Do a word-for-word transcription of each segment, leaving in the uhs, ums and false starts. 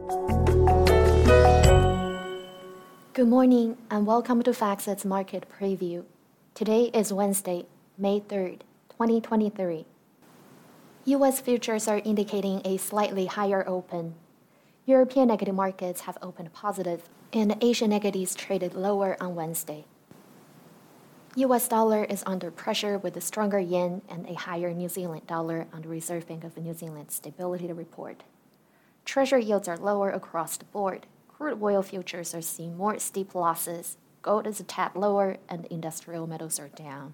Good morning and welcome to FactSet's Market Preview. Today is Wednesday, May third, twenty twenty-three. U S futures are indicating a slightly higher open. European equity markets have opened positive, and Asian equities traded lower on Wednesday. U S dollar is under pressure with a stronger yen and a higher New Zealand dollar on the Reserve Bank of New Zealand's stability report. Treasury yields are lower across the board. Crude oil futures are seeing more steep losses, gold is a tad lower, and industrial metals are down.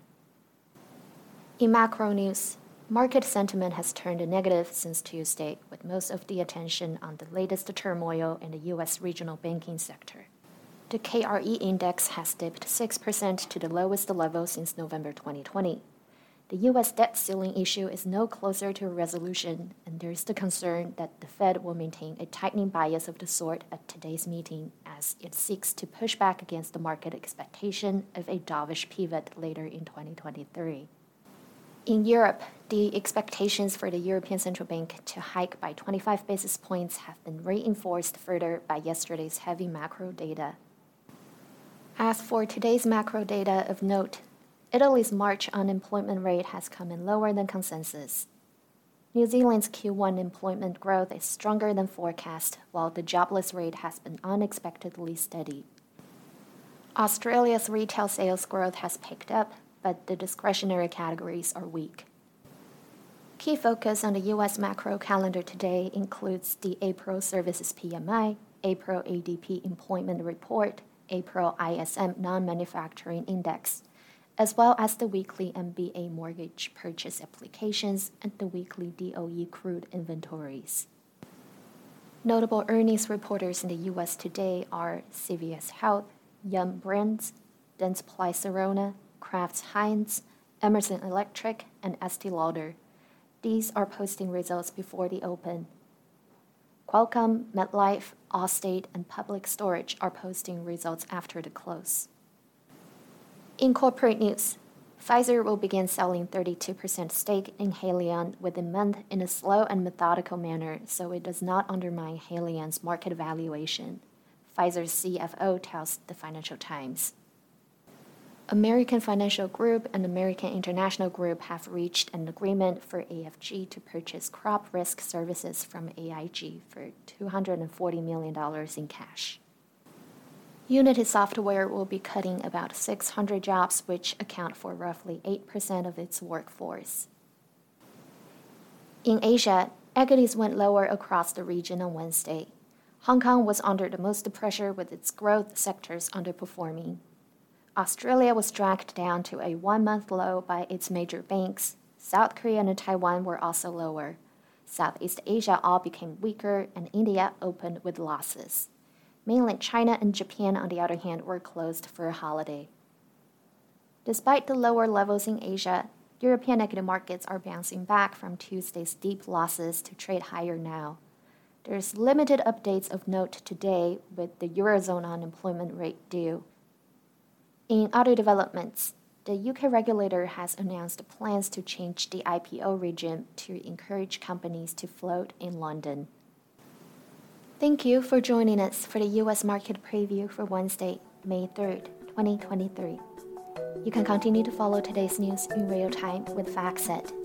In macro news, market sentiment has turned negative since Tuesday, with most of the attention on the latest turmoil in the U S regional banking sector. The K R E index has dipped six percent to the lowest level since November twenty twenty. The U S debt ceiling issue is no closer to a resolution, and there is the concern that the Fed will maintain a tightening bias of the sort at today's meeting as it seeks to push back against the market expectation of a dovish pivot later in twenty twenty-three. In Europe, the expectations for the European Central Bank to hike by twenty-five basis points have been reinforced further by yesterday's heavy macro data. As for today's macro data of note, Italy's March unemployment rate has come in lower than consensus. New Zealand's Q one employment growth is stronger than forecast, while the jobless rate has been unexpectedly steady. Australia's retail sales growth has picked up, but the discretionary categories are weak. Key focus on the U S macro calendar today includes the April Services P M I, April A D P Employment Report, April I S M Non-Manufacturing Index, as well as the weekly M B A mortgage purchase applications and the weekly D O E crude inventories. Notable earnings reporters in the U S today are C V S Health, Yum Brands, Dentsply Sirona, Kraft Heinz, Emerson Electric, and Estee Lauder. These are posting results before the open. Qualcomm, MetLife, Allstate, and Public Storage are posting results after the close. In corporate news, Pfizer will begin selling thirty-two percent stake in Haleon within a month in a slow and methodical manner so it does not undermine Haleon's market valuation, Pfizer's C F O tells the Financial Times. American Financial Group and American International Group have reached an agreement for A F G to purchase crop risk services from A I G for two hundred forty million dollars in cash. Unity Software will be cutting about six hundred jobs, which account for roughly eight percent of its workforce. In Asia, equities went lower across the region on Wednesday. Hong Kong was under the most pressure with its growth sectors underperforming. Australia was dragged down to a one-month low by its major banks. South Korea and Taiwan were also lower. Southeast Asia all became weaker, and India opened with losses. Mainland China and Japan, on the other hand, were closed for a holiday. Despite the lower levels in Asia, European equity markets are bouncing back from Tuesday's deep losses to trade higher now. There's limited updates of note today with the Eurozone unemployment rate due. In other developments, the U K regulator has announced plans to change the I P O regime to encourage companies to float in London. Thank you for joining us for the U S Market Preview for Wednesday, May third, twenty twenty-three. You can continue to follow today's news in real time with FactSet